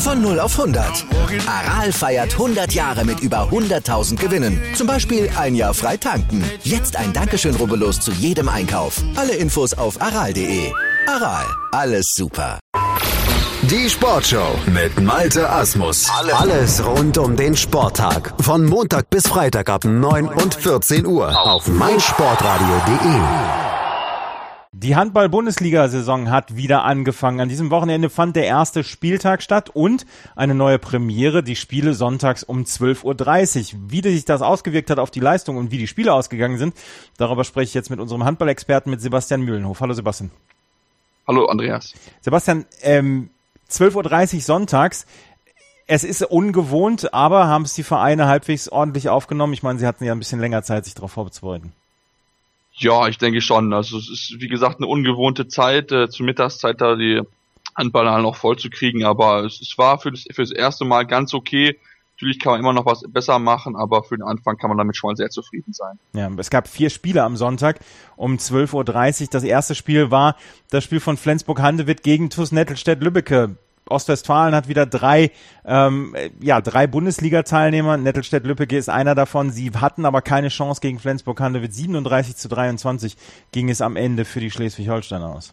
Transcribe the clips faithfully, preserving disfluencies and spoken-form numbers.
Von null auf hundert. Aral feiert hundert Jahre mit über hunderttausend Gewinnen. Zum Beispiel ein Jahr frei tanken. Jetzt ein Dankeschön, rubbellos zu jedem Einkauf. Alle Infos auf aral punkt de. Aral, alles super. Die Sportshow mit Malte Asmus. Alles rund um den Sporttag. Von Montag bis Freitag ab neun und vierzehn Uhr auf meinsportradio punkt de. Die Handball-Bundesliga-Saison hat wieder angefangen. An diesem Wochenende fand der erste Spieltag statt und eine neue Premiere, die Spiele sonntags um zwölf Uhr dreißig. Wie sich das ausgewirkt hat auf die Leistung und wie die Spiele ausgegangen sind, darüber spreche ich jetzt mit unserem Handball-Experten, mit Sebastian Mühlenhof. Hallo Sebastian. Hallo Andreas. Sebastian, ähm, zwölf Uhr dreißig sonntags. Es ist ungewohnt, aber haben es die Vereine halbwegs ordentlich aufgenommen? Ich meine, sie hatten ja ein bisschen länger Zeit, sich darauf vorzubereiten. Ja, ich denke schon. Also es ist, wie gesagt, eine ungewohnte Zeit, äh, zur Mittagszeit da die Handballer noch voll zu kriegen, aber es, es war für das, für das erste Mal ganz okay. Natürlich kann man immer noch was besser machen, aber für den Anfang kann man damit schon mal sehr zufrieden sein. Ja, es gab vier Spiele am Sonntag um zwölf Uhr dreißig. Das erste Spiel war das Spiel von Flensburg-Handewitt gegen TuS Nettelstedt-Lübbecke. Ostwestfalen hat wieder drei, ähm, ja, drei Bundesliga-Teilnehmer. Nettelstedt-Lübbecke ist einer davon. Sie hatten aber keine Chance gegen Flensburg-Handewitt. siebenunddreißig zu dreiundzwanzig ging es am Ende für die Schleswig-Holsteiner aus.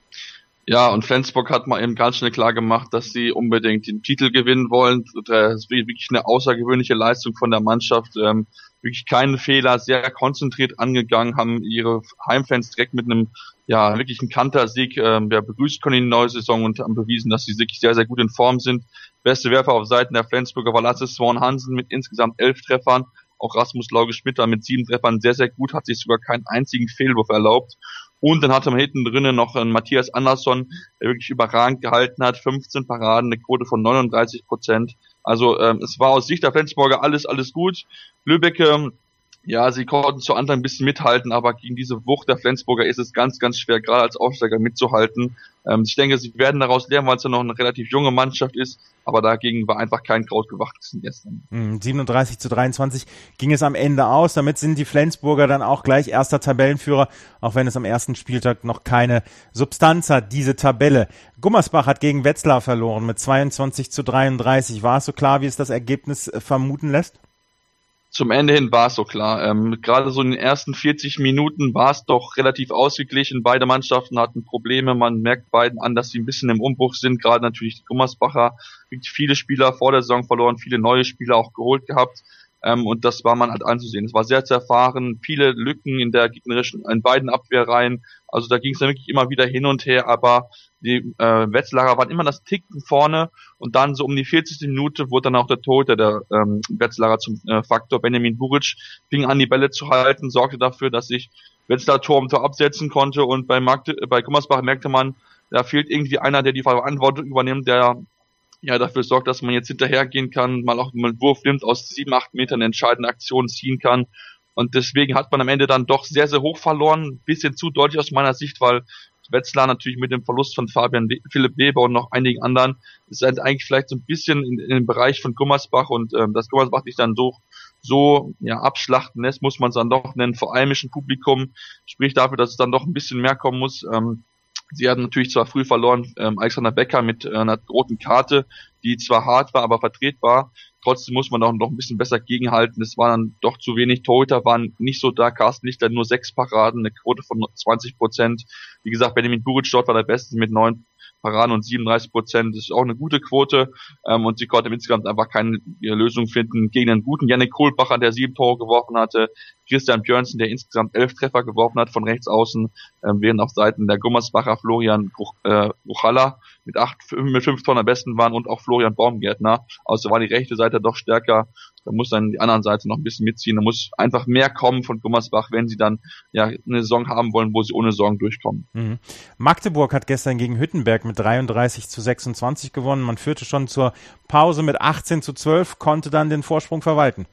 Ja, und Flensburg hat mal eben ganz schnell klar gemacht, dass sie unbedingt den Titel gewinnen wollen. Das ist wirklich eine außergewöhnliche Leistung von der Mannschaft. Ähm, wirklich keine Fehler, sehr konzentriert angegangen, haben ihre Heimfans direkt mit einem, ja, wirklich einen Kantersieg ähm, ja, begrüßt können in die neue Saison und haben bewiesen, dass sie wirklich sehr, sehr gut in Form sind. Beste Werfer auf Seiten der Flensburger war Lasse Swan Hansen mit insgesamt elf Treffern. Auch Rasmus Lauge-Schmidt war mit sieben Treffern sehr, sehr gut, hat sich sogar keinen einzigen Fehlwurf erlaubt. Und dann hatte man hinten drinnen noch einen Matthias Andersson, der wirklich überragend gehalten hat, fünfzehn Paraden, eine Quote von neununddreißig Prozent. Also ähm, es war aus Sicht der Flensburger alles, alles gut. Lübbecke, ja, sie konnten zu Anfang ein bisschen mithalten, aber gegen diese Wucht der Flensburger ist es ganz, ganz schwer, gerade als Aufsteiger mitzuhalten. Ähm, ich denke, sie werden daraus lernen, weil es ja noch eine relativ junge Mannschaft ist, aber dagegen war einfach kein Kraut gewachsen gestern. siebenunddreißig zu dreiundzwanzig ging es am Ende aus. Damit sind die Flensburger dann auch gleich erster Tabellenführer, auch wenn es am ersten Spieltag noch keine Substanz hat, diese Tabelle. Gummersbach hat gegen Wetzlar verloren mit zweiundzwanzig zu dreiunddreißig. War es so klar, wie es das Ergebnis vermuten lässt? Zum Ende hin war es so klar. Ähm, gerade so in den ersten vierzig Minuten war es doch relativ ausgeglichen. Beide Mannschaften hatten Probleme. Man merkt beiden an, dass sie ein bisschen im Umbruch sind. Gerade natürlich die Gummersbacher. Wirklich viele Spieler vor der Saison verloren, viele neue Spieler auch geholt gehabt. Ähm, und das war man halt anzusehen. Es war sehr zerfahren. Viele Lücken in der gegnerischen, in beiden Abwehrreihen. Also da ging es dann wirklich immer wieder hin und her. Aber die äh, Wetzlarer waren immer das Ticken vorne und dann so um die vierzigste Minute wurde dann auch der Torhüter der ähm, Wetzlarer zum äh, Faktor. Benjamin Buric fing an, die Bälle zu halten, sorgte dafür, dass sich Wetzlar Tor um Tor absetzen konnte und bei, Magde, bei Gummersbach merkte man, da fehlt irgendwie einer, der die Verantwortung übernimmt, der ja dafür sorgt, dass man jetzt hinterhergehen kann, mal auch einen Wurf nimmt, aus sieben, acht Metern entscheidende Aktionen ziehen kann. Und deswegen hat man am Ende dann doch sehr, sehr hoch verloren, ein bisschen zu deutlich aus meiner Sicht, weil Wetzlar natürlich mit dem Verlust von Fabian We- Philipp Weber und noch einigen anderen ist halt eigentlich vielleicht so ein bisschen in, in dem Bereich von Gummersbach und ähm, dass Gummersbach sich dann so so ja abschlachten lässt, muss man es dann doch nennen, vor allem Publikum, spricht dafür, dass es dann doch ein bisschen mehr kommen muss. Ähm, sie hatten natürlich zwar früh verloren, ähm, Alexander Becker mit äh, einer roten Karte, die zwar hart war, aber vertretbar. Trotzdem muss man auch noch ein bisschen besser gegenhalten. Es waren dann doch zu wenig. Torhüter waren nicht so da. Carsten Lichter nur sechs Paraden, eine Quote von zwanzig Prozent. Wie gesagt, Benjamin Buric dort war der Beste mit neun Paraden und siebenunddreißig Prozent. Das ist auch eine gute Quote. Ähm, und sie konnte insgesamt einfach keine Lösung finden gegen einen guten Jannik Kohlbacher, der sieben Tore geworfen hatte. Christian Björnsen, der insgesamt elf Treffer geworfen hat von rechts außen, ähm, während auf Seiten der Gummersbacher Florian äh, Ruchala mit acht, mit fünf Toren am besten waren und auch Florian Baumgärtner. Also war die rechte Seite doch stärker. Da muss dann die anderen Seite noch ein bisschen mitziehen. Da muss einfach mehr kommen von Gummersbach, wenn sie dann ja eine Saison haben wollen, wo sie ohne Sorgen durchkommen. Mhm. Magdeburg hat gestern gegen Hüttenberg mit dreiunddreißig zu sechsundzwanzig gewonnen. Man führte schon zur Pause mit achtzehn zu zwölf, konnte dann den Vorsprung verwalten.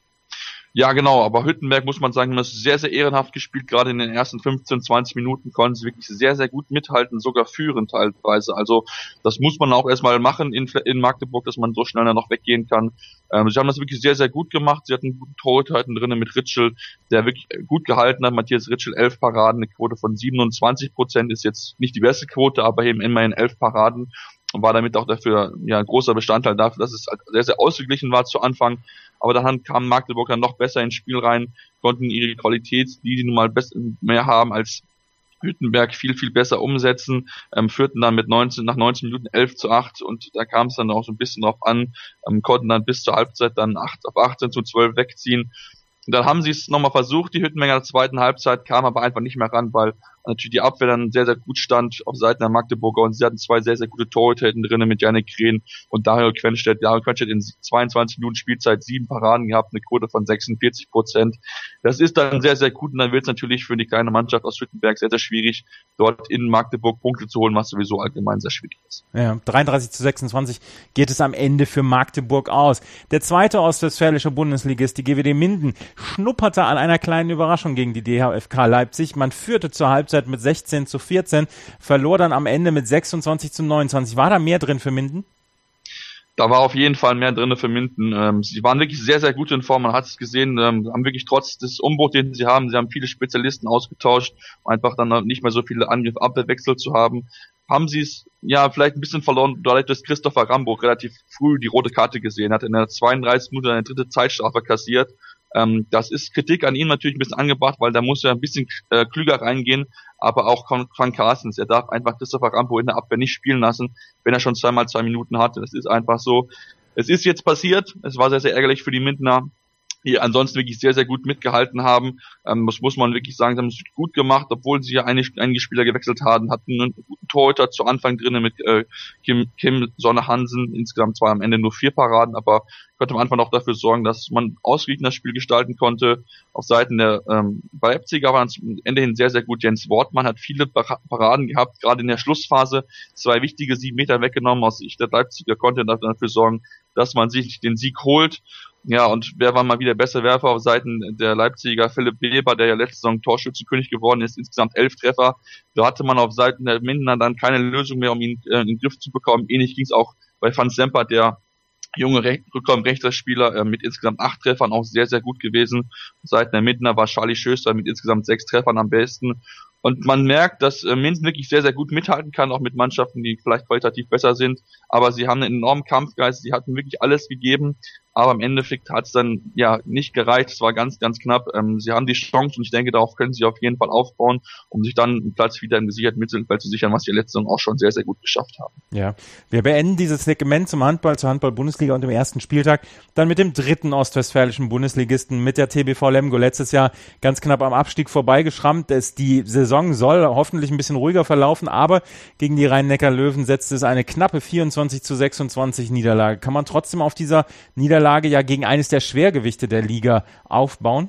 Ja, genau, aber Hüttenberg, muss man sagen, das ist sehr, sehr ehrenhaft gespielt. Gerade in den ersten fünfzehn, zwanzig Minuten konnten sie wirklich sehr, sehr gut mithalten, sogar führen teilweise. Also das muss man auch erstmal machen in, in Magdeburg, dass man so schnell dann noch weggehen kann. Ähm, sie haben das wirklich sehr, sehr gut gemacht. Sie hatten einen guten Torhüter drinnen mit Ritschel, der wirklich gut gehalten hat. Matthias Ritschel, elf Paraden, eine Quote von siebenundzwanzig Prozent, ist jetzt nicht die beste Quote, aber eben immerhin elf Paraden. und war damit auch dafür ja ein großer Bestandteil dafür, dass es sehr, sehr ausgeglichen war zu Anfang. Aber dann kam Magdeburg dann noch besser ins Spiel rein, konnten ihre Qualität, die sie nun mal mehr haben als Hüttenberg, viel, viel besser umsetzen, ähm, führten dann mit neunzehn, nach neunzehn Minuten elf zu acht und da kam es dann auch so ein bisschen drauf an, ähm, konnten dann bis zur Halbzeit dann acht auf achtzehn zu zwölf wegziehen. Und dann haben sie es nochmal versucht, die Hüttenberger in der zweiten Halbzeit, kam aber einfach nicht mehr ran, weil natürlich die Abwehr dann sehr, sehr gut stand auf Seiten der Magdeburger und sie hatten zwei sehr, sehr gute Torhüter hinten drinnen mit Jannik Krehn und Dario Quenstedt. Dario Quenstedt in zweiundzwanzig Minuten Spielzeit sieben Paraden gehabt, eine Quote von sechsundvierzig Prozent. Das ist dann sehr, sehr gut und dann wird es natürlich für die kleine Mannschaft aus Hüttenberg sehr, sehr schwierig, dort in Magdeburg Punkte zu holen, was sowieso allgemein sehr schwierig ist. Ja, dreiunddreißig zu sechsundzwanzig geht es am Ende für Magdeburg aus. Der zweite ostwestfälische Bundesligist, die G W D Minden, schnupperte an einer kleinen Überraschung gegen die D H F K Leipzig. Man führte zur Halbzeit mit sechzehn zu vierzehn, verlor dann am Ende mit sechsundzwanzig zu neunundzwanzig. War da mehr drin für Minden? Da war auf jeden Fall mehr drin für Minden. Ähm, sie waren wirklich sehr, sehr gut in Form. Man hat es gesehen, ähm, haben wirklich trotz des Umbruchs, den sie haben, sie haben viele Spezialisten ausgetauscht, um einfach dann nicht mehr so viele Angriff-Abwehrwechsel zu haben. Haben sie es ja vielleicht ein bisschen verloren, dadurch, dass Christopher Rambo relativ früh die rote Karte gesehen hat, in der zweiunddreißigsten Minute eine dritte Zeitstrafe kassiert. Ähm, das ist Kritik an ihm natürlich ein bisschen angebracht, weil da muss er ein bisschen äh, klüger reingehen, aber auch Frank Carstens, er darf einfach Christopher Rambo in der Abwehr nicht spielen lassen, wenn er schon zweimal zwei Minuten hatte. Das ist einfach so. Es ist jetzt passiert, es war sehr, sehr ärgerlich für die Mindener, die ansonsten wirklich sehr, sehr gut mitgehalten haben. Ähm, das muss man wirklich sagen, sie haben es gut gemacht, obwohl sie ja einige, einige Spieler gewechselt haben, hatten einen guten Torhüter zu Anfang drinnen mit äh, Kim, Kim Sonne Hansen, insgesamt zwar am Ende nur vier Paraden, aber konnte am Anfang auch dafür sorgen, dass man ausgeglichen das Spiel gestalten konnte. Auf Seiten der ähm, Leipziger waren es am Ende hin sehr, sehr gut. Jens Wortmann hat viele Paraden gehabt, gerade in der Schlussphase zwei wichtige sieben Meter weggenommen. Aus Sicht der Leipziger konnte dafür sorgen, dass man sich den Sieg holt. Ja, und wer war mal wieder bester Werfer auf Seiten der Leipziger? Philipp Weber, der ja letzte Saison Torschützenkönig geworden ist, insgesamt elf Treffer. Da hatte man auf Seiten der Mindener dann keine Lösung mehr, um ihn äh, in den Griff zu bekommen. Ähnlich ging es auch bei Van Semper, der junge Re- Rückraum-Rechter-Spieler äh, mit insgesamt acht Treffern auch sehr, sehr gut gewesen. Auf Seiten der Mindener war Charlie Schöster mit insgesamt sechs Treffern am besten. Und man merkt, dass äh, Minden wirklich sehr, sehr gut mithalten kann, auch mit Mannschaften, die vielleicht qualitativ besser sind. Aber sie haben einen enormen Kampfgeist, sie hatten wirklich alles gegeben. Aber im Endeffekt hat es dann ja nicht gereicht. Es war ganz, ganz knapp. Ähm, sie haben die Chance und ich denke, darauf können sie auf jeden Fall aufbauen, um sich dann einen Platz wieder im gesicherten Mittelfeld zu sichern, was sie letzte Saison auch schon sehr, sehr gut geschafft haben. Ja, wir beenden dieses Segment zum Handball, zur Handball-Bundesliga und dem ersten Spieltag dann mit dem dritten ostwestfälischen Bundesligisten, mit der T B V Lemgo. Letztes Jahr ganz knapp am Abstieg vorbeigeschrammt. Es, die Saison soll hoffentlich ein bisschen ruhiger verlaufen, aber gegen die Rhein-Neckar-Löwen setzt es eine knappe vierundzwanzig zu sechsundzwanzig Niederlage. Kann man trotzdem auf dieser Niederlage Lage ja gegen eines der Schwergewichte der Liga aufbauen?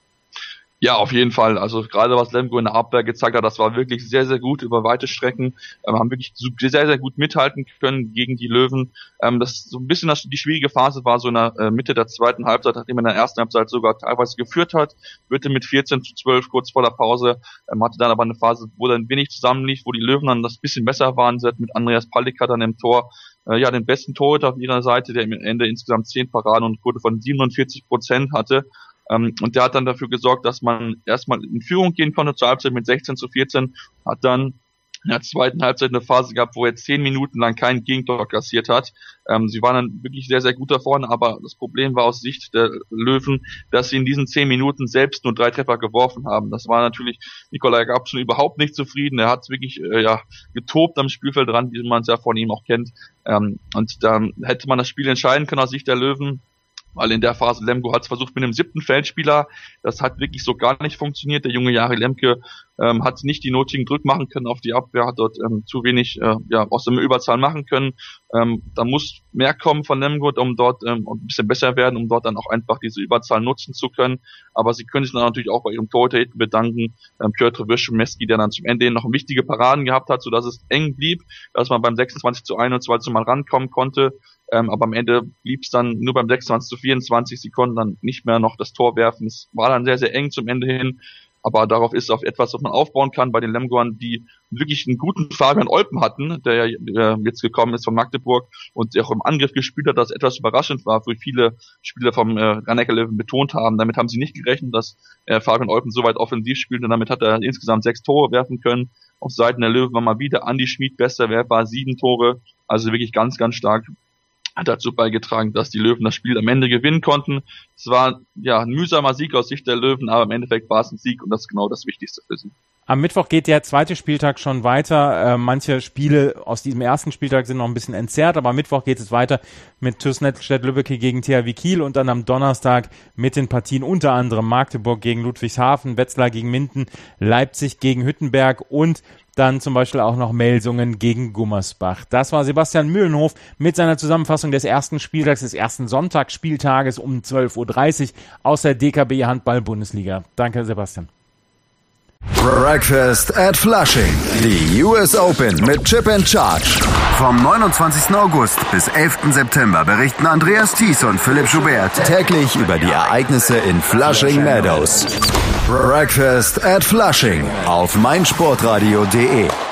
Ja, auf jeden Fall. Also gerade was Lemgo in der Abwehr gezeigt hat, das war wirklich sehr, sehr gut über weite Strecken. Ähm, haben wirklich sehr, sehr gut mithalten können gegen die Löwen. Ähm, das so ein bisschen das, die schwierige Phase war so in der äh, Mitte der zweiten Halbzeit, nachdem man in der ersten Halbzeit sogar teilweise geführt hat, führte mit vierzehn zu zwölf kurz vor der Pause, ähm, hatte dann aber eine Phase, wo dann wenig zusammenlief, wo die Löwen dann das bisschen besser waren. Sie hatten mit Andreas Palika dann im Tor äh, ja den besten Torhüter auf ihrer Seite, der am Ende insgesamt zehn Paraden und Quote von siebenundvierzig Prozent hatte. Um, und der hat dann dafür gesorgt, dass man erstmal in Führung gehen konnte zur Halbzeit mit sechzehn zu vierzehn, hat dann in der zweiten Halbzeit eine Phase gehabt, wo er zehn Minuten lang kein Gegentor kassiert hat. Ähm, sie waren dann wirklich sehr, sehr gut da vorne, aber das Problem war aus Sicht der Löwen, dass sie in diesen zehn Minuten selbst nur drei Treffer geworfen haben. Das war natürlich Nikolai Gabschen überhaupt nicht zufrieden. Er hat wirklich äh, ja getobt am Spielfeld dran, wie man es ja von ihm auch kennt. Ähm, und dann hätte man das Spiel entscheiden können aus Sicht der Löwen. Weil in der Phase Lemgo hat es versucht mit einem siebten Feldspieler, das hat wirklich so gar nicht funktioniert. Der junge Jari Lemke ähm, hat nicht die nötigen Druck machen können auf die Abwehr, hat dort ähm, zu wenig äh, ja aus der Überzahl machen können. Ähm, da muss mehr kommen von Lemgo, um dort ähm, ein bisschen besser werden, um dort dann auch einfach diese Überzahl nutzen zu können. Aber sie können sich dann natürlich auch bei ihrem Torhüter bedanken, ähm, Piotr Wyszymewski, der dann zum Ende noch wichtige Paraden gehabt hat, sodass es eng blieb, dass man beim sechsundzwanzig zu einundzwanzig mal rankommen konnte. Ähm, aber am Ende blieb es dann nur beim sechsundzwanzig zu vierundzwanzig. Sie konnten dann nicht mehr noch das Tor werfen. Es war dann sehr, sehr eng zum Ende hin. aber darauf ist auf etwas, was man aufbauen kann bei den Lemgoern, die wirklich einen guten Fabian Olpen hatten, der ja jetzt gekommen ist von Magdeburg und auch im Angriff gespielt hat, das etwas überraschend war, wo viele Spieler vom äh, Rhein-Neckar Löwen betont haben. Damit haben sie nicht gerechnet, dass äh, Fabian Olpen so weit offensiv spielt, und damit hat er insgesamt sechs Tore werfen können. Auf Seiten der Löwen war mal wieder Andi Schmid bester Werfer, sieben Tore, also wirklich ganz, ganz stark. Hat dazu beigetragen, dass die Löwen das Spiel am Ende gewinnen konnten. Es war ja ein mühsamer Sieg aus Sicht der Löwen, aber im Endeffekt war es ein Sieg und das ist genau das Wichtigste für sie. Am Mittwoch geht der zweite Spieltag schon weiter. Äh, manche Spiele aus diesem ersten Spieltag sind noch ein bisschen entzerrt, aber am Mittwoch geht es weiter mit TuS Nettelstedt-Lübbecke gegen T H W Kiel und dann am Donnerstag mit den Partien unter anderem Magdeburg gegen Ludwigshafen, Wetzlar gegen Minden, Leipzig gegen Hüttenberg und dann zum Beispiel auch noch Melsungen gegen Gummersbach. Das war Sebastian Mühlenhof mit seiner Zusammenfassung des ersten Spieltags, des ersten Sonntagsspieltages um zwölf Uhr dreißig aus der D K B Handball-Bundesliga. Danke, Sebastian. Breakfast at Flushing. Die U S Open mit Chip and Charge. Vom neunundzwanzigsten August bis elften September berichten Andreas Thies und Philipp Joubert täglich über die Ereignisse in Flushing Meadows. Breakfast at Flushing auf meinsportradio punkt de.